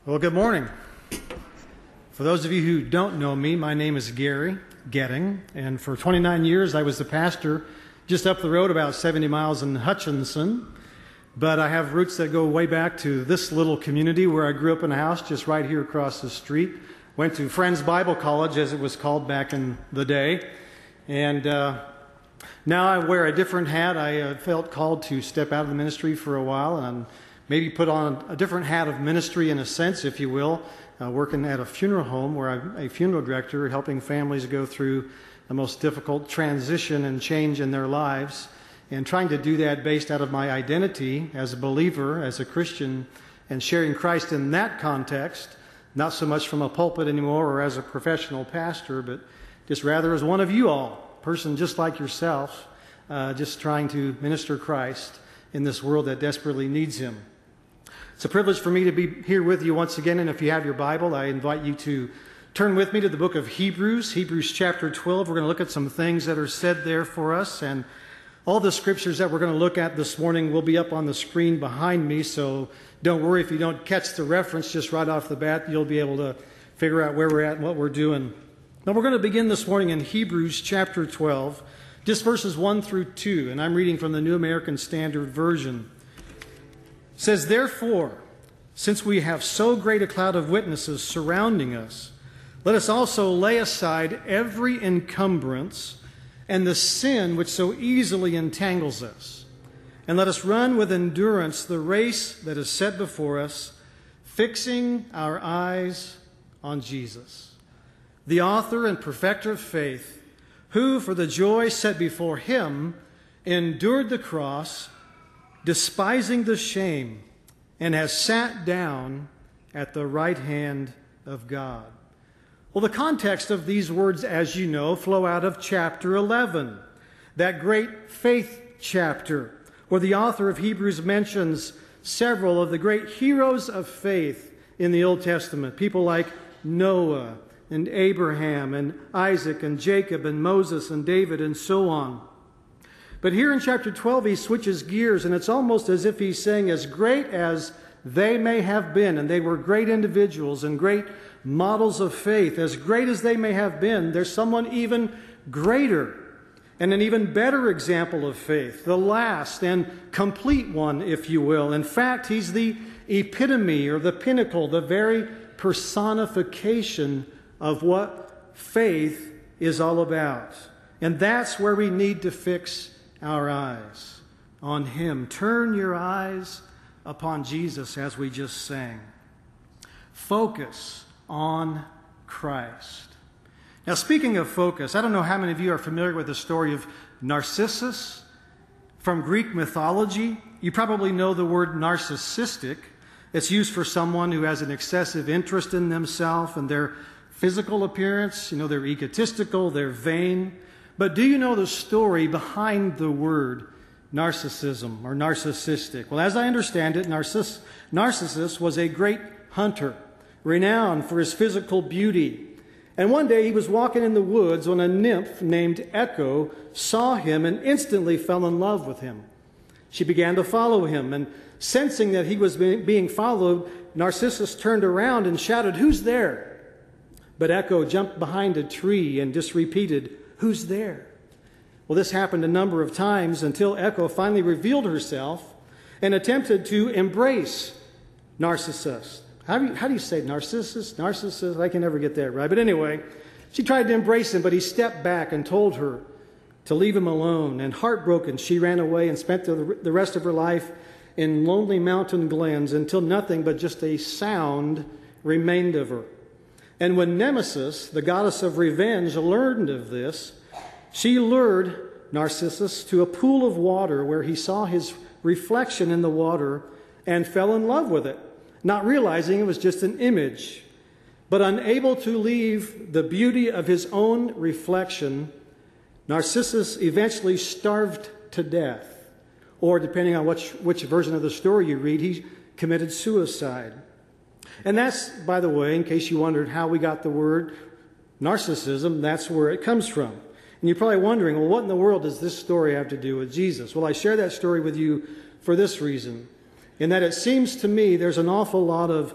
Well, good morning. For those of you who don't know me, my name is Gary Getting, and for 29 years I was the pastor just up the road about 70 miles in Hutchinson. But I have roots that go way back to this little community where I grew up in a house just right here across the street. Went to Friends Bible College, as it was called back in the day. And now I wear a different hat. I felt called to step out of the ministry for a while and maybe put on a different hat of ministry in a sense, if you will, working at a funeral home where I'm a funeral director, helping families go through the most difficult transition and change in their lives, and trying to do that based out of my identity as a believer, as a Christian, and sharing Christ in that context, not so much from a pulpit anymore or as a professional pastor, but just rather as one of you all, a person just like yourself, just trying to minister Christ in this world that desperately needs Him. It's a privilege for me to be here with you once again, and if you have your Bible, I invite you to turn with me to the book of Hebrews chapter 12. We're going to look at some things that are said there for us, and all the scriptures that we're going to look at this morning will be up on the screen behind me, so don't worry if you don't catch the reference just right off the bat. You'll be able to figure out where we're at and what we're doing. Now, we're going to begin this morning in Hebrews chapter 12, just verses 1 through 2, and I'm reading from the New American Standard Version. It says, "Therefore, since we have so great a cloud of witnesses surrounding us, let us also lay aside every encumbrance and the sin which so easily entangles us, and let us run with endurance the race that is set before us, fixing our eyes on Jesus, the author and perfecter of faith, who for the joy set before Him endured the cross, despising the shame, and has sat down at the right hand of God." Well, the context of these words, as you know, flow out of chapter 11, that great faith chapter, where the author of Hebrews mentions several of the great heroes of faith in the Old Testament, people like Noah and Abraham and Isaac and Jacob and Moses and David and so on. But here in chapter 12, he switches gears, and it's almost as if he's saying, as great as they may have been, and they were great individuals and great models of faith, as great as they may have been, there's someone even greater and an even better example of faith, the last and complete one, if you will. In fact, he's the epitome or the pinnacle, the very personification of what faith is all about. And that's where we need to fix our eyes, on Him. Turn your eyes upon Jesus, as we just sang. Focus on Christ. Now, speaking of focus, I don't know how many of you are familiar with the story of Narcissus from Greek mythology. You probably know the word narcissistic. It's used for someone who has an excessive interest in themselves and their physical appearance. You know, they're egotistical, they're vain. But do you know the story behind the word narcissism or narcissistic? Well, as I understand it, Narcissus was a great hunter, renowned for his physical beauty. And one day he was walking in the woods when a nymph named Echo saw him and instantly fell in love with him. She began to follow him, and sensing that he was being followed, Narcissus turned around and shouted, "Who's there?" But Echo jumped behind a tree and just repeated, "Who's there?" Well, this happened a number of times until Echo finally revealed herself and attempted to embrace Narcissus. How do you say Narcissus? Narcissus? I can never get that right. But anyway, she tried to embrace him, but he stepped back and told her to leave him alone. And heartbroken, she ran away and spent the rest of her life in lonely mountain glens until nothing but just a sound remained of her. And when Nemesis, the goddess of revenge, learned of this, she lured Narcissus to a pool of water where he saw his reflection in the water and fell in love with it, not realizing it was just an image. But unable to leave the beauty of his own reflection, Narcissus eventually starved to death. Or, depending on which version of the story you read, he committed suicide. And that's, by the way, in case you wondered how we got the word narcissism, that's where it comes from. And you're probably wondering, well, what in the world does this story have to do with Jesus? Well, I share that story with you for this reason, in that it seems to me there's an awful lot of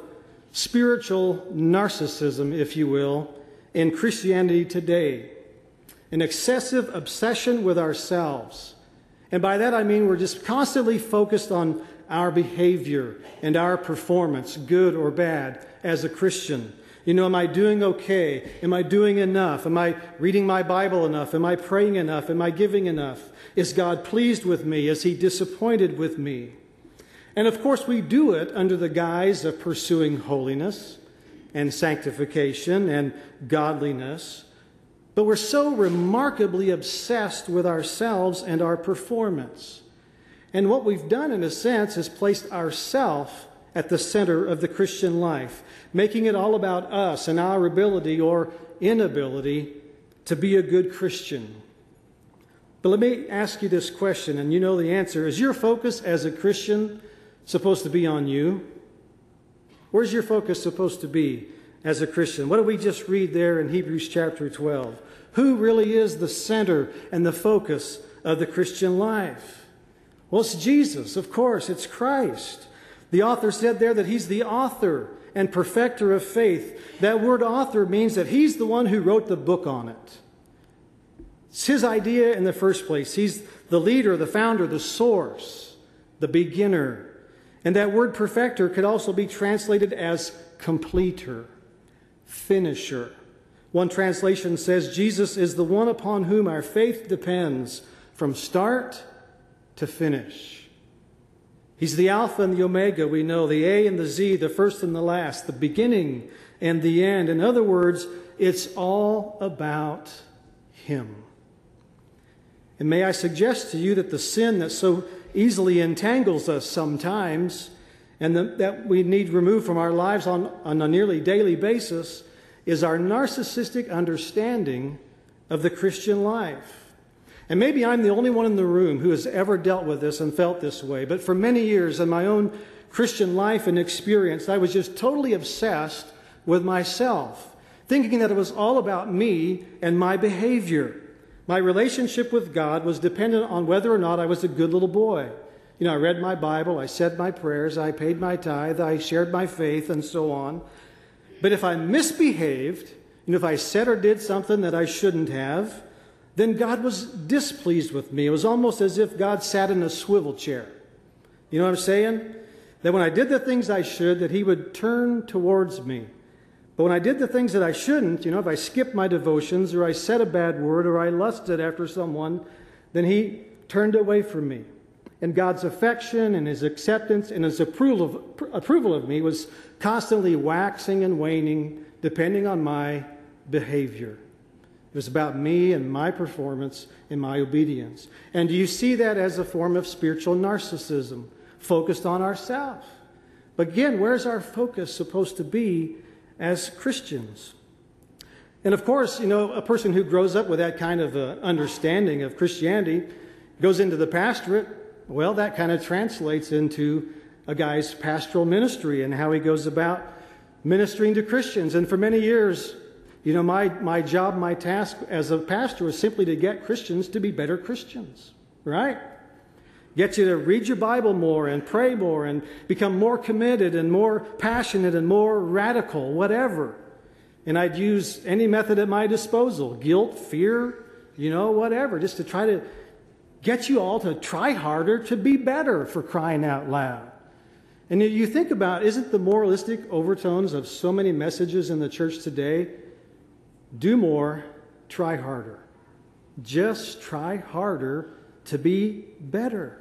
spiritual narcissism, if you will, in Christianity today. An excessive obsession with ourselves. And by that I mean we're just constantly focused on our behavior and our performance, good or bad, as a Christian. You know, am I doing okay? Am I doing enough? Am I reading my Bible enough? Am I praying enough? Am I giving enough? Is God pleased with me? Is He disappointed with me? And of course we do it under the guise of pursuing holiness and sanctification and godliness. But we're so remarkably obsessed with ourselves and our performance. And what we've done, in a sense, is placed ourselves at the center of the Christian life, making it all about us and our ability or inability to be a good Christian. But let me ask you this question, and you know the answer. Is your focus as a Christian supposed to be on you? Where's your focus supposed to be as a Christian? What did we just read there in Hebrews chapter 12? Who really is the center and the focus of the Christian life? Well, it's Jesus, of course. It's Christ. The author said there that He's the author and perfecter of faith. That word author means that He's the one who wrote the book on it. It's His idea in the first place. He's the leader, the founder, the source, the beginner. And that word perfecter could also be translated as completer, finisher. One translation says Jesus is the one upon whom our faith depends from start to finish. He's the Alpha and the Omega, we know, the A and the Z, the first and the last, the beginning and the end. In other words, it's all about Him. And may I suggest to you that the sin that so easily entangles us sometimes and that we need removed from our lives on a nearly daily basis is our narcissistic understanding of the Christian life. And maybe I'm the only one in the room who has ever dealt with this and felt this way, but for many years in my own Christian life and experience, I was just totally obsessed with myself, thinking that it was all about me and my behavior. My relationship with God was dependent on whether or not I was a good little boy. You know, I read my Bible, I said my prayers, I paid my tithe, I shared my faith, and so on. But if I misbehaved, if I said or did something that I shouldn't have, then God was displeased with me. It was almost as if God sat in a swivel chair. You know what I'm saying? That when I did the things I should, that He would turn towards me. But when I did the things that I shouldn't, if I skipped my devotions or I said a bad word or I lusted after someone, then He turned away from me. And God's affection and His acceptance and His approval of me was constantly waxing and waning depending on my behavior. It was about me and my performance and my obedience. And do you see that as a form of spiritual narcissism, focused on ourselves? But again, where's our focus supposed to be as Christians? And of course, a person who grows up with that kind of understanding of Christianity goes into the pastorate. Well, that kind of translates into a guy's pastoral ministry and how he goes about ministering to Christians. And for many years, my job, my task as a pastor was simply to get Christians to be better Christians, right? Get you to read your Bible more and pray more and become more committed and more passionate and more radical, whatever. And I'd use any method at my disposal, guilt, fear, whatever, just to try to get you all to try harder to be better, for crying out loud. And you think about, isn't the moralistic overtones of so many messages in the church today, do more, try harder. Just try harder to be better.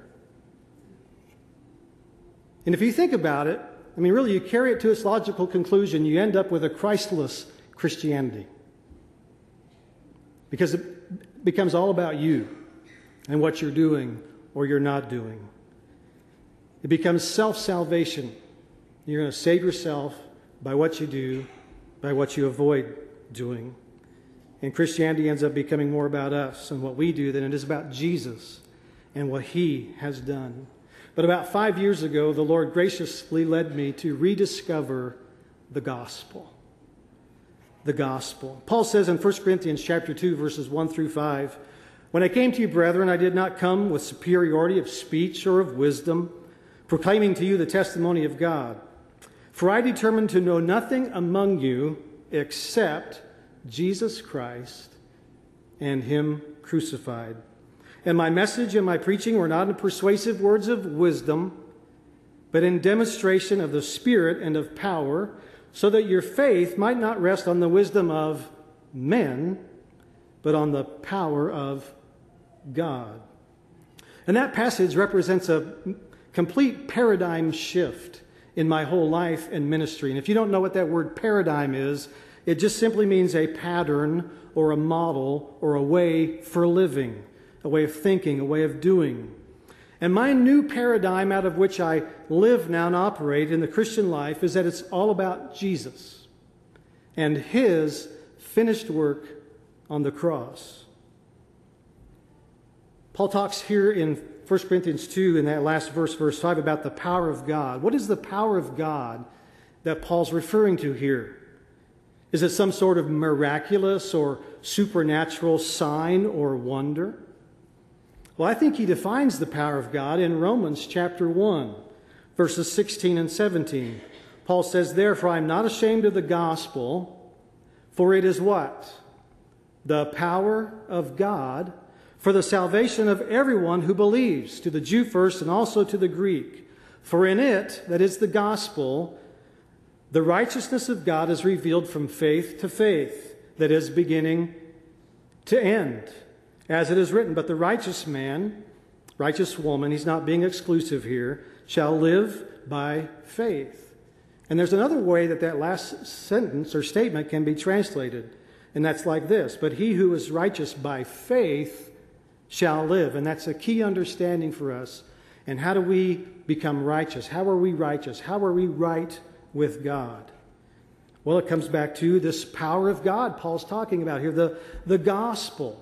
And if you think about it, really you carry it to its logical conclusion, you end up with a Christless Christianity. Because it becomes all about you and what you're doing or you're not doing. It becomes self-salvation. You're going to save yourself by what you do, by what you avoid doing. And Christianity ends up becoming more about us and what we do than it is about Jesus and what He has done. But about 5 years ago, the Lord graciously led me to rediscover the gospel. The gospel. Paul says in 1 Corinthians chapter 2, verses 1 through 5, "When I came to you, brethren, I did not come with superiority of speech or of wisdom, proclaiming to you the testimony of God. For I determined to know nothing among you except Jesus Christ and Him crucified. And my message and my preaching were not in persuasive words of wisdom, but in demonstration of the Spirit and of power, so that your faith might not rest on the wisdom of men, but on the power of God. And that passage represents a complete paradigm shift in my whole life and ministry. And if you don't know what that word paradigm is, it just simply means a pattern or a model or a way for living, a way of thinking, a way of doing. And my new paradigm out of which I live now and operate in the Christian life is that it's all about Jesus and His finished work on the cross. Paul talks here in 1 Corinthians 2 in that last verse, verse 5, about the power of God. What is the power of God that Paul's referring to here? Is it some sort of miraculous or supernatural sign or wonder? Well, I think he defines the power of God in Romans chapter 1, verses 16 and 17. Paul says, "Therefore I am not ashamed of the gospel, for it is" what? "The power of God for the salvation of everyone who believes, to the Jew first and also to the Greek. For in it," that is the gospel, "the righteousness of God is revealed from faith to faith," that is, beginning to end. As it is written, "But the righteous man," righteous woman, he's not being exclusive here, "shall live by faith." And there's another way that that last sentence or statement can be translated, and that's like this: "But he who is righteous by faith shall live." And that's a key understanding for us. And how do we become righteous? How are we righteous? How are we right with God? Well, it comes back to this power of God Paul's talking about here, the gospel.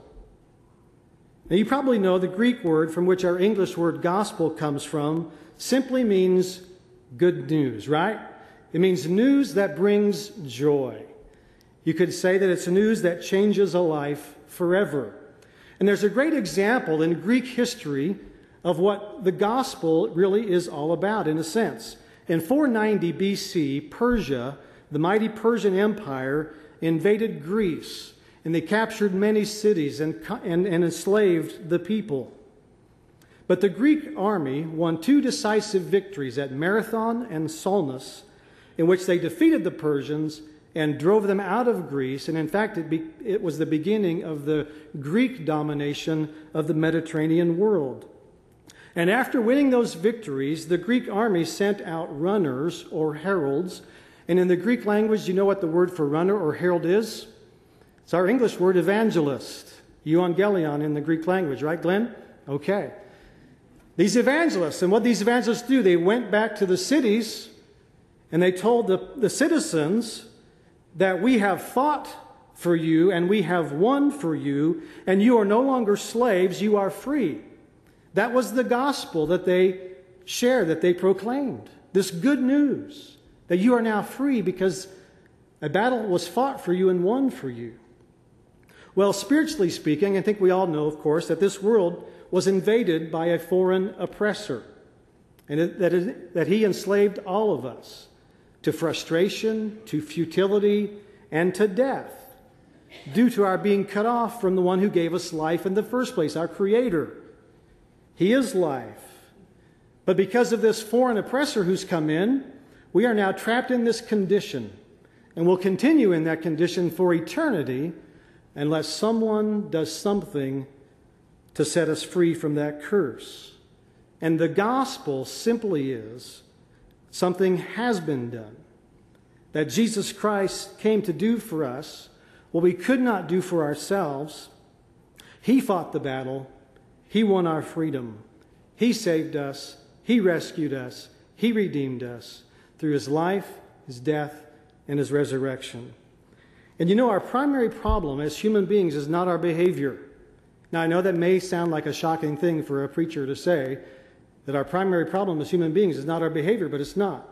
Now, you probably know the Greek word from which our English word gospel comes from simply means good news, right? It means news that brings joy. You could say that it's news that changes a life forever. And there's a great example in Greek history of what the gospel really is all about, in a sense. In 490 BC, Persia, the mighty Persian Empire, invaded Greece, and they captured many cities and enslaved the people. But the Greek army won two decisive victories at Marathon and Salmis, in which they defeated the Persians and drove them out of Greece. And in fact, it was the beginning of the Greek domination of the Mediterranean world. And after winning those victories, the Greek army sent out runners or heralds. And in the Greek language, you know what the word for runner or herald is? It's our English word evangelist. Euangelion in the Greek language, right, Glenn? Okay. These evangelists, and what these evangelists do, they went back to the cities and they told the citizens that we have fought for you and we have won for you, and you are no longer slaves, you are free. That was the gospel that they shared, that they proclaimed. This good news that you are now free because a battle was fought for you and won for you. Well, spiritually speaking, I think we all know, of course, that this world was invaded by a foreign oppressor, and that he enslaved all of us to frustration, to futility, and to death, due to our being cut off from the one who gave us life in the first place, our Creator. He is life. But because of this foreign oppressor who's come in, we are now trapped in this condition, and will continue in that condition for eternity unless someone does something to set us free from that curse. And the gospel simply is something has been done. That Jesus Christ came to do for us what we could not do for ourselves. He fought the battle. He won our freedom. He saved us. He rescued us. He redeemed us through His life, His death, and His resurrection. And you know, our primary problem as human beings is not our behavior. Now, I know that may sound like a shocking thing for a preacher to say, that our primary problem as human beings is not our behavior, but it's not.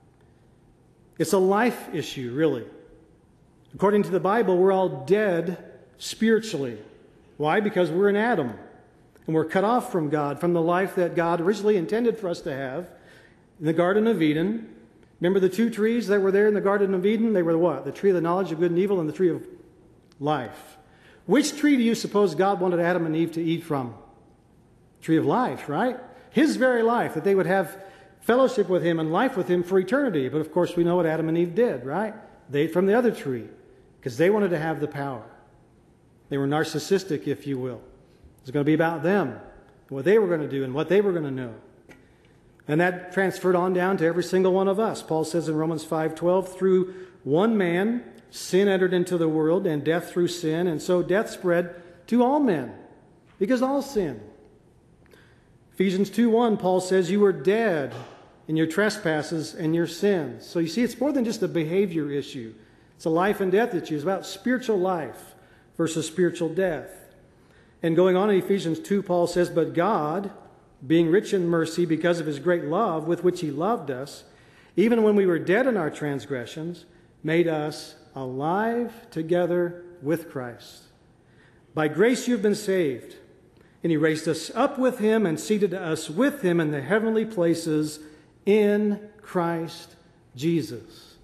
It's a life issue, really. According to the Bible, we're all dead spiritually. Why? Because we're in Adam, and we're cut off from God, from the life that God originally intended for us to have in the Garden of Eden. Remember the two trees that were there in the Garden of Eden? They were what? The tree of the knowledge of good and evil and the tree of life. Which tree do you suppose God wanted Adam and Eve to eat from? Tree of life, right? His very life, that they would have fellowship with Him and life with Him for eternity. But of course we know what Adam and Eve did, right? They ate from the other tree because they wanted to have the power. They were narcissistic, if you will. It was going to be about them, what they were going to do and what they were going to know. And that transferred on down to every single one of us. Paul says in Romans 5:12, through one man, sin entered into the world, and death through sin, and so death spread to all men, because all sin. Ephesians 2:1, Paul says, you were dead in your trespasses and your sins. So you see, it's more than just a behavior issue. It's a life and death issue. It's about spiritual life versus spiritual death. And going on in Ephesians 2, Paul says, but God, being rich in mercy because of His great love with which He loved us, even when we were dead in our transgressions, made us alive together with Christ. By grace you've been saved, and He raised us up with Him and seated us with Him in the heavenly places in Christ Jesus.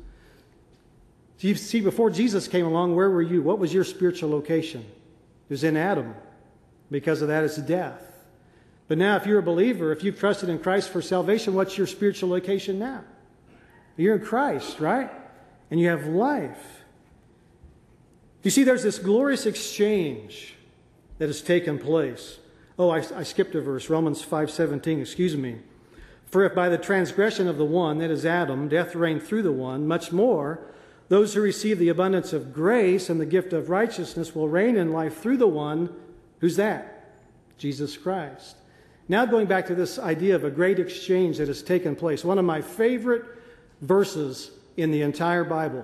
So you see, before Jesus came along, where were you? What was your spiritual location? It was in Adam. Because of that, it's death. But now, if you're a believer, if you've trusted in Christ for salvation, what's your spiritual location now? You're in Christ, right? And you have life. You see, there's this glorious exchange that has taken place. Oh, I skipped a verse, Romans 5:17, excuse me. For if by the transgression of the one, that is Adam, death reigned through the one, much more, those who receive the abundance of grace and the gift of righteousness will reign in life through the one, who's that? Jesus Christ. Now going back to this idea of a great exchange that has taken place. One of my favorite verses in the entire Bible.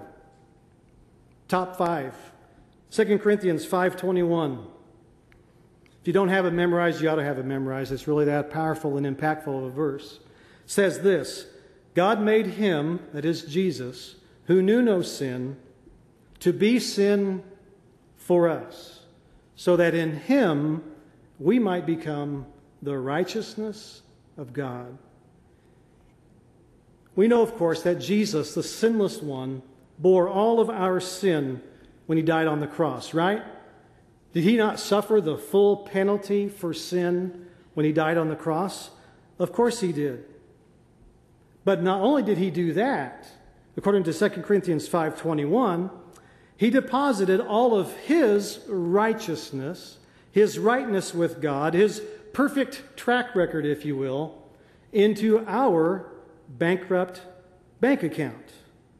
Top 5. 2 Corinthians 5:21. If you don't have it memorized, you ought to have it memorized. It's really that powerful and impactful of a verse. It says this, God made Him, that is Jesus, who knew no sin, to be sin for us, so that in Him we might become the righteousness of God. We know, of course, that Jesus, the sinless one, bore all of our sin when He died on the cross, right? Did He not suffer the full penalty for sin when He died on the cross? Of course He did. But not only did He do that, according to 2 Corinthians 5:21, He deposited all of His righteousness, His rightness with God, His perfect track record, if you will, into our bankrupt bank account.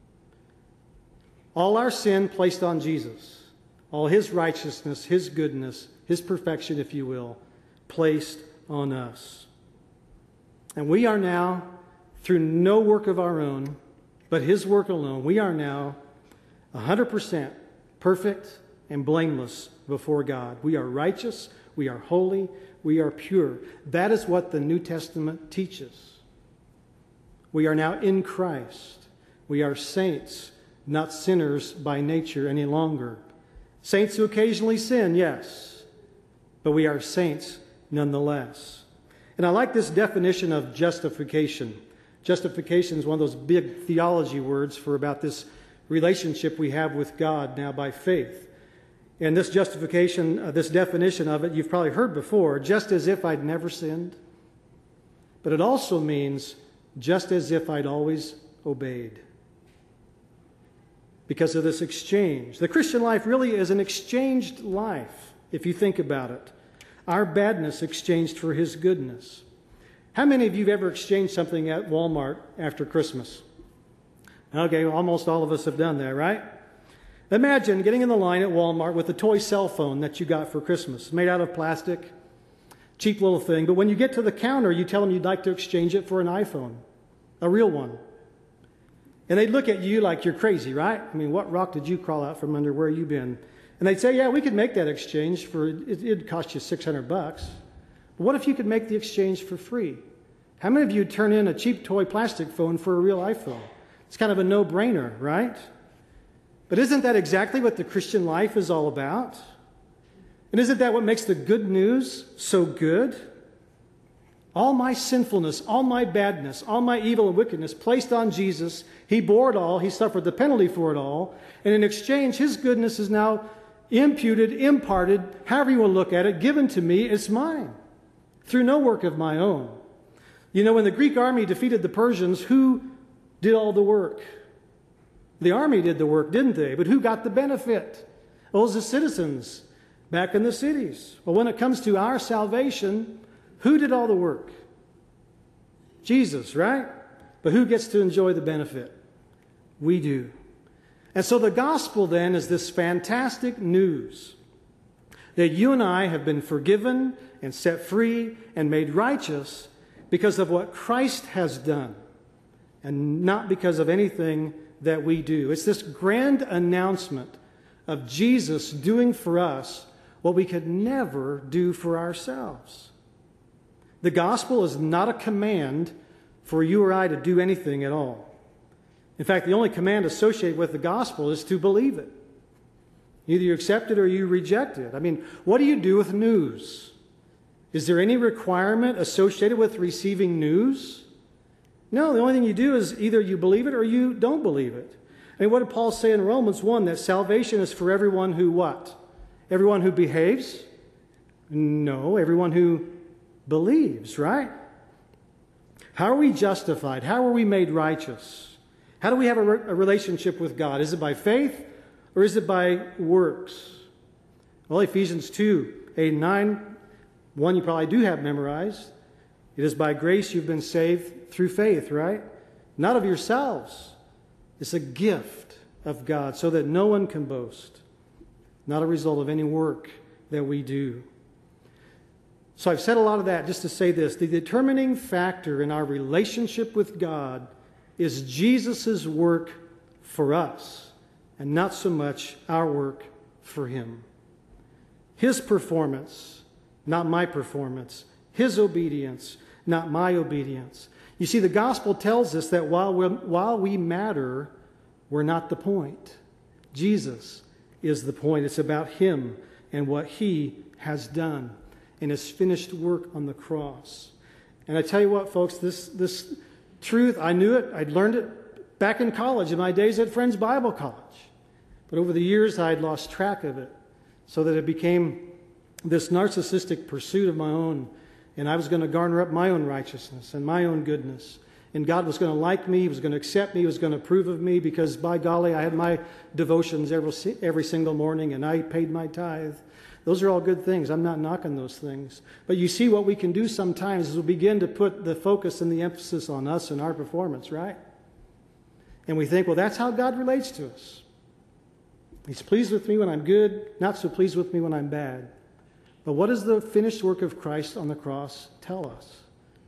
All our sin placed on Jesus. All His righteousness, His goodness, His perfection, if you will, placed on us. And we are now, through no work of our own, but His work alone, we are now 100% perfect and blameless before God. We are righteous, we are holy, we are pure. That is what the New Testament teaches. We are now in Christ. We are saints, not sinners by nature any longer. Saints who occasionally sin, yes, but we are saints nonetheless. And I like this definition of justification. Justification is one of those big theology words for about this relationship we have with God now by faith. And this justification, this definition of it, you've probably heard before, just as if I'd never sinned. But it also means just as if I'd always obeyed. Because of this exchange. The Christian life really is an exchanged life, if you think about it. Our badness exchanged for His goodness. How many of you have ever exchanged something at Walmart after Christmas? Okay, almost all of us have done that, right? Imagine getting in the line at Walmart with a toy cell phone that you got for Christmas, made out of plastic, cheap little thing. But when you get to the counter, you tell them you'd like to exchange it for an iPhone, a real one. And they'd look at you like you're crazy, right? I mean, what rock did you crawl out from under? Where you been? And they'd say, yeah, we could make that exchange for, it'd cost you $600. But what if you could make the exchange for free? How many of you would turn in a cheap toy plastic phone for a real iPhone? It's kind of a no-brainer, right? But isn't that exactly what the Christian life is all about? And isn't that what makes the good news so good? All my sinfulness, all my badness, all my evil and wickedness placed on Jesus. He bore it all. He suffered the penalty for it all. And in exchange, His goodness is now imputed, imparted, however you will look at it, given to me. It's mine through no work of my own. You know, when the Greek army defeated the Persians, who did all the work? The army did the work, didn't they? But who got the benefit? Well, it was the citizens back in the cities. Well, when it comes to our salvation, who did all the work? Jesus, right? But who gets to enjoy the benefit? We do. And so the gospel then is this fantastic news that you and I have been forgiven and set free and made righteous because of what Christ has done and not because of anything that we do. It's this grand announcement of Jesus doing for us what we could never do for ourselves. The gospel is not a command for you or I to do anything at all. In fact, the only command associated with the gospel is to believe it. Either you accept it or you reject it. I mean, what do you do with news? Is there any requirement associated with receiving news? No, the only thing you do is either you believe it or you don't believe it. I mean, what did Paul say in Romans 1? That salvation is for everyone who what? Everyone who behaves? No, everyone who believes, right? How are we justified? How are we made righteous? How do we have a relationship with God? Is it by faith or is it by works? Well, Ephesians 2, 8 and 9, one you probably do have memorized. It is by grace you've been saved through faith, right? Not of yourselves. It's a gift of God so that no one can boast. Not a result of any work that we do. So I've said a lot of that just to say this. The determining factor in our relationship with God is Jesus' work for us and not so much our work for Him. His performance, not my performance. His obedience, not my obedience. You see, the gospel tells us that while we matter, we're not the point. Jesus is the point. It's about Him and what He has done and His finished work on the cross. And I tell you what, folks, this truth, I knew it. I'd learned it back in college, in my days at Friends Bible College. But over the years, I'd lost track of it so that it became this narcissistic pursuit of my own. And I was going to garner up my own righteousness and my own goodness. And God was going to like me. He was going to accept me. He was going to approve of me because, by golly, I had my devotions every single morning and I paid my tithe. Those are all good things. I'm not knocking those things. But you see, what we can do sometimes is we begin to put the focus and the emphasis on us and our performance, right? And we think, well, that's how God relates to us. He's pleased with me when I'm good, not so pleased with me when I'm bad. But what does the finished work of Christ on the cross tell us?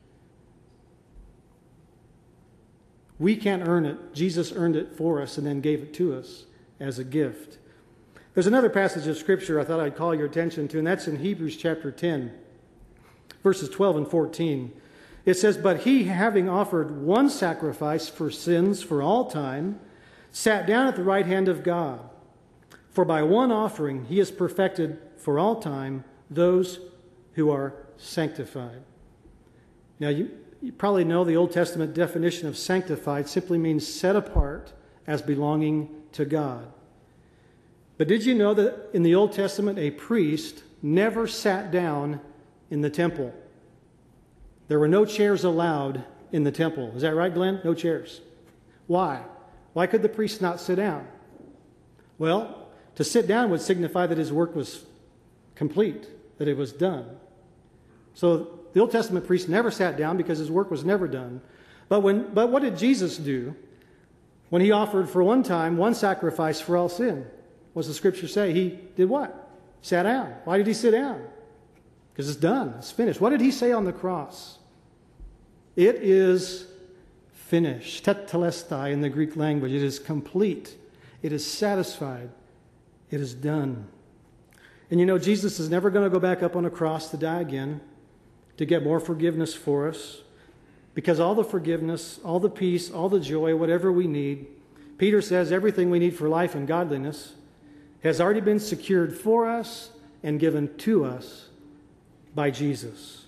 We can't earn it. Jesus earned it for us and then gave it to us as a gift. There's another passage of Scripture I thought I'd call your attention to, and that's in Hebrews chapter 10, verses 12 and 14. It says, "But He, having offered one sacrifice for sins for all time, sat down at the right hand of God. For by one offering He has perfected for all time those who are sanctified." Now, you probably know the Old Testament definition of sanctified simply means set apart as belonging to God. But did you know that in the Old Testament, a priest never sat down in the temple? There were no chairs allowed in the temple. Is that right, Glenn? No chairs. Why? Why could the priest not sit down? Well, to sit down would signify that his work was complete, that it was done. So the Old Testament priest never sat down because his work was never done. But what did Jesus do when He offered for one time one sacrifice for all sin? What does the Scripture say? He did what? Sat down. Why did He sit down? Because it's done. It's finished. What did He say on the cross? It is finished. Tetelestai in the Greek language. It is complete. It is satisfied. It is done. And you know, Jesus is never going to go back up on a cross to die again to get more forgiveness for us, because all the forgiveness, all the peace, all the joy, whatever we need, Peter says everything we need for life and godliness has already been secured for us and given to us by Jesus.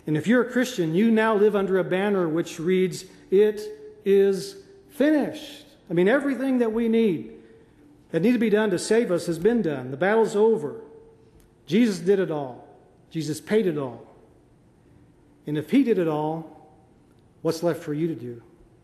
And if you're a Christian, you now live under a banner which reads, "It is finished." I mean, everything that we need, that needs to be done to save us, has been done. The battle's over. Jesus did it all. Jesus paid it all. And if He did it all, what's left for you to do?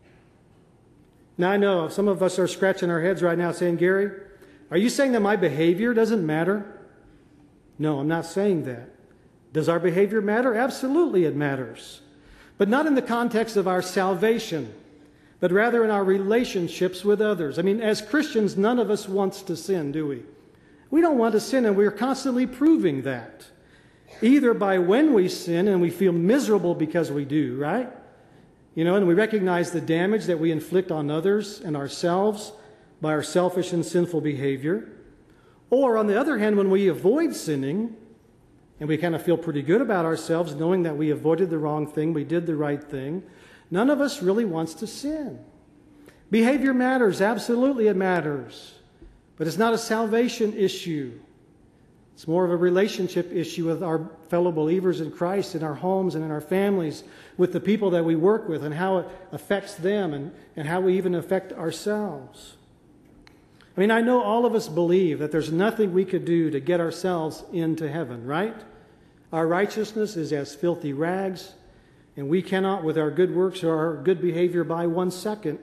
Now, I know some of us are scratching our heads right now saying, "Gary, are you saying that my behavior doesn't matter?" No, I'm not saying that. Does our behavior matter? Absolutely it matters. But not in the context of our salvation, but rather in our relationships with others. I mean, as Christians, none of us wants to sin, do we? We don't want to sin, and we're constantly proving that. Either by when we sin and we feel miserable because we do, right? You know, and we recognize the damage that we inflict on others and ourselves by our selfish and sinful behavior. Or on the other hand, when we avoid sinning and we kind of feel pretty good about ourselves knowing that we avoided the wrong thing, we did the right thing, none of us really wants to sin. Behavior matters. Absolutely it matters. But it's not a salvation issue. It's more of a relationship issue with our fellow believers in Christ, in our homes and in our families, with the people that we work with, and how it affects them and how we even affect ourselves. I mean, I know all of us believe that there's nothing we could do to get ourselves into heaven, right? Our righteousness is as filthy rags, and we cannot, with our good works or our good behavior, buy 1 second,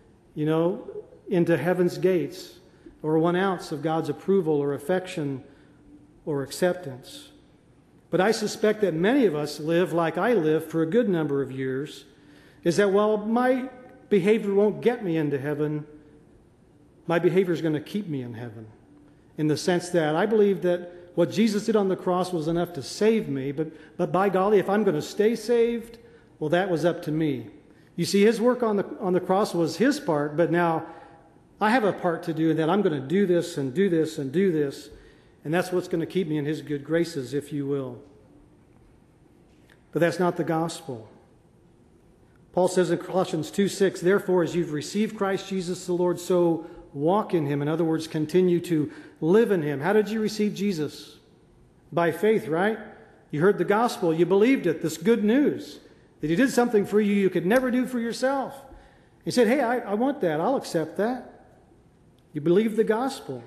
into heaven's gates, or 1 ounce of God's approval or affection or acceptance. But I suspect that many of us live like I lived for a good number of years, is that while my behavior won't get me into heaven, my behavior is going to keep me in heaven. In the sense that I believe that what Jesus did on the cross was enough to save me, but by golly, if I'm going to stay saved, well, that was up to me. You see, His work on the cross was His part, but now I have a part to do in that I'm going to do this and do this and do this, and that's what's going to keep me in His good graces, if you will. But that's not the gospel. Paul says in Colossians 2:6, "Therefore, as you've received Christ Jesus the Lord, so walk in Him." In other words, continue to live in Him. How did you receive Jesus? By faith, right? You heard the gospel. You believed it, this good news, that He did something for you you could never do for yourself. You said, "Hey, I want that. I'll accept that." You believed the gospel.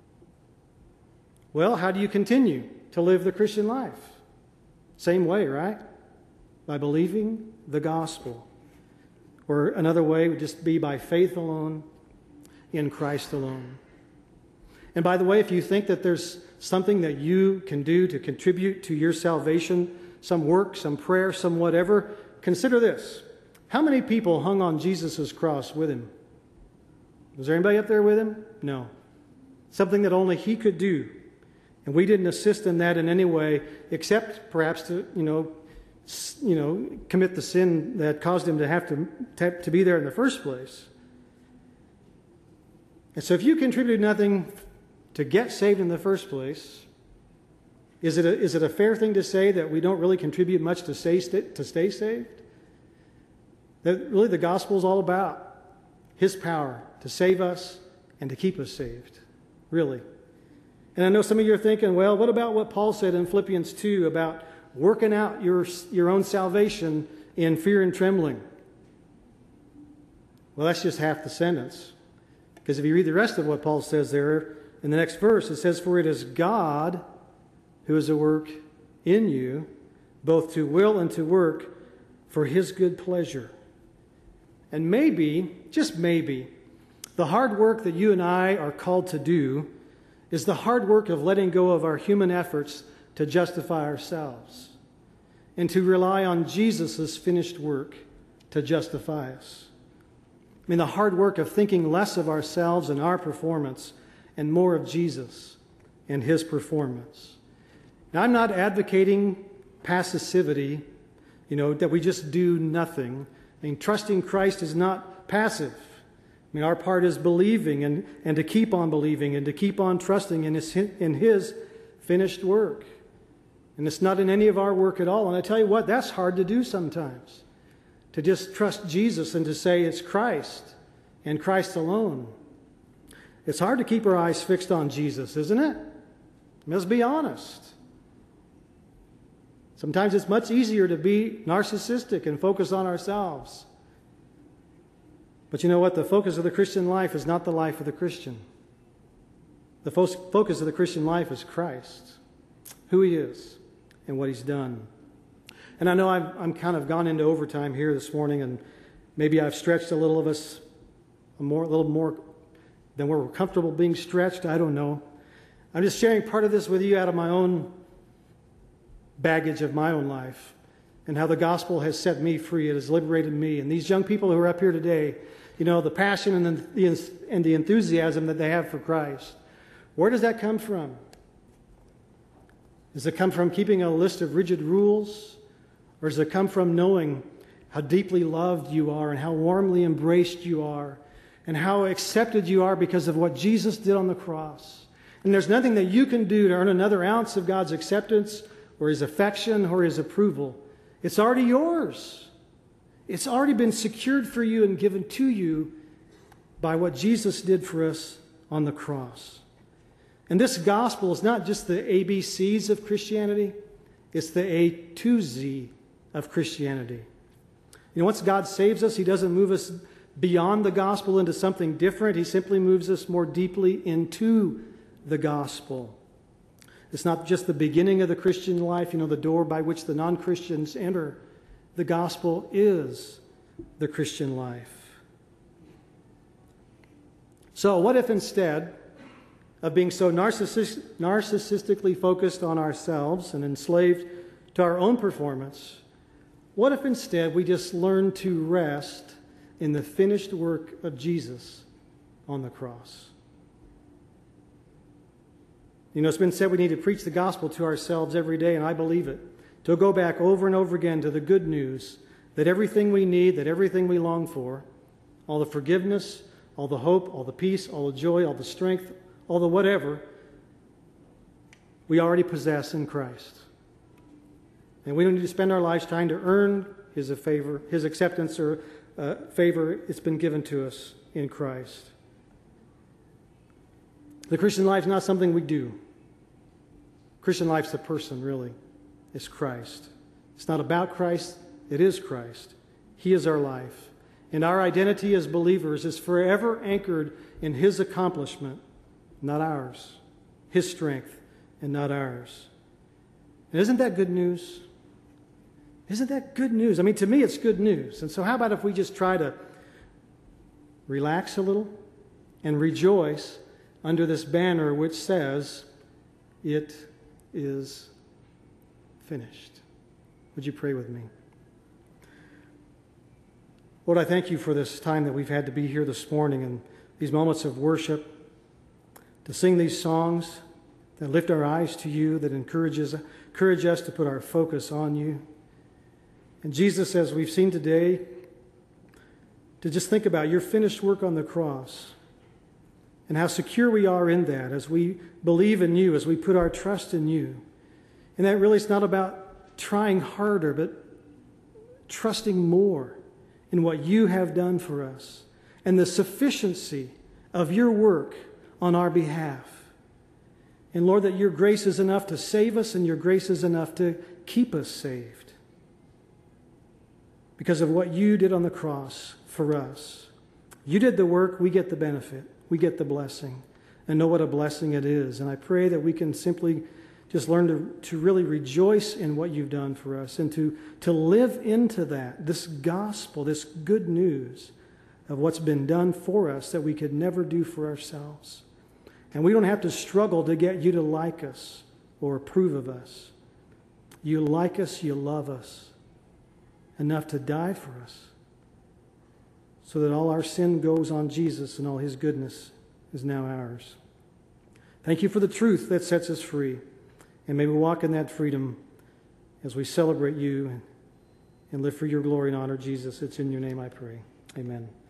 Well, how do you continue to live the Christian life? Same way, right? By believing the gospel. Or another way would just be by faith alone, in Christ alone. And by the way, if you think that there's something that you can do to contribute to your salvation, some work, some prayer, some whatever, consider this. How many people hung on Jesus' cross with Him? Was there anybody up there with Him? No. Something that only He could do. And we didn't assist in that in any way, except perhaps to, commit the sin that caused Him to have to be there in the first place. And so if you contribute nothing to get saved in the first place, is it a fair thing to say that we don't really contribute much to stay saved? That really the gospel is all about His power to save us and to keep us saved. Really. And I know some of you are thinking, well, what about what Paul said in Philippians 2 about working out your own salvation in fear and trembling? Well, that's just half the sentence. Because if you read the rest of what Paul says there, in the next verse, it says, "For it is God who is at work in you, both to will and to work for His good pleasure." And maybe, just maybe, the hard work that you and I are called to do is the hard work of letting go of our human efforts to justify ourselves and to rely on Jesus' finished work to justify us. I mean, the hard work of thinking less of ourselves and our performance and more of Jesus and His performance. Now, I'm not advocating passivity, that we just do nothing. I mean, trusting Christ is not passive. I mean, our part is believing and to keep on believing and to keep on trusting in His finished work. And it's not in any of our work at all. And I tell you what, that's hard to do sometimes. To just trust Jesus and to say it's Christ and Christ alone. It's hard to keep our eyes fixed on Jesus, isn't it? Let's be honest. Sometimes it's much easier to be narcissistic and focus on ourselves. But you know what? The focus of the Christian life is not the life of the Christian. The focus of the Christian life is Christ, who He is, and what He's done. And I know I'm kind of gone into overtime here this morning, and maybe I've stretched a little of us a little more than we're comfortable being stretched. I don't know. I'm just sharing part of this with you out of my own baggage of my own life and how the gospel has set me free. It has liberated me. And these young people who are up here today, you know, the passion and the enthusiasm that they have for Christ, where does that come from? Does it come from keeping a list of rigid rules? Or does it come from knowing how deeply loved you are and how warmly embraced you are and how accepted you are because of what Jesus did on the cross? And there's nothing that you can do to earn another ounce of God's acceptance or His affection or His approval. It's already yours. It's already been secured for you and given to you by what Jesus did for us on the cross. And this gospel is not just the ABCs of Christianity, it's the A to Z of Christianity. You know, once God saves us, He doesn't move us beyond the gospel into something different. He simply moves us more deeply into the gospel. It's not just the beginning of the Christian life, you know, the door by which the non-Christians enter. The gospel is the Christian life. So what if instead of being so narcissistically focused on ourselves and enslaved to our own performance, what if instead we just learn to rest in the finished work of Jesus on the cross? You know, it's been said we need to preach the gospel to ourselves every day, and I believe it. To go back over and over again to the good news that everything we need, that everything we long for, all the forgiveness, all the hope, all the peace, all the joy, all the strength, all the whatever, we already possess in Christ. And we don't need to spend our lives trying to earn His favor, His acceptance or favor. It's been given to us in Christ. The Christian life is not something we do. Christian life's a person, really. It's Christ. It's not about Christ. It is Christ. He is our life. And our identity as believers is forever anchored in His accomplishment, not ours. His strength and not ours. And isn't that good news? Isn't that good news? I mean, to me, it's good news. And so how about if we just try to relax a little and rejoice under this banner which says, "It is finished." Would you pray with me? Lord, I thank You for this time that we've had to be here this morning and these moments of worship, to sing these songs that lift our eyes to You, that encourage us to put our focus on You. And Jesus, as we've seen today, to just think about Your finished work on the cross and how secure we are in that as we believe in You, as we put our trust in You. And that really is not about trying harder, but trusting more in what You have done for us and the sufficiency of Your work on our behalf. And Lord, that Your grace is enough to save us and Your grace is enough to keep us saved because of what You did on the cross for us. You did the work, we get the benefit, we get the blessing, and know what a blessing it is. And I pray that we can simply just learn to really rejoice in what You've done for us and to live into that, this gospel, this good news of what's been done for us that we could never do for ourselves. And we don't have to struggle to get You to like us or approve of us. You like us, You love us enough to die for us so that all our sin goes on Jesus and all His goodness is now ours. Thank You for the truth that sets us free. And may we walk in that freedom as we celebrate You and live for Your glory and honor, Jesus. It's in Your name I pray. Amen.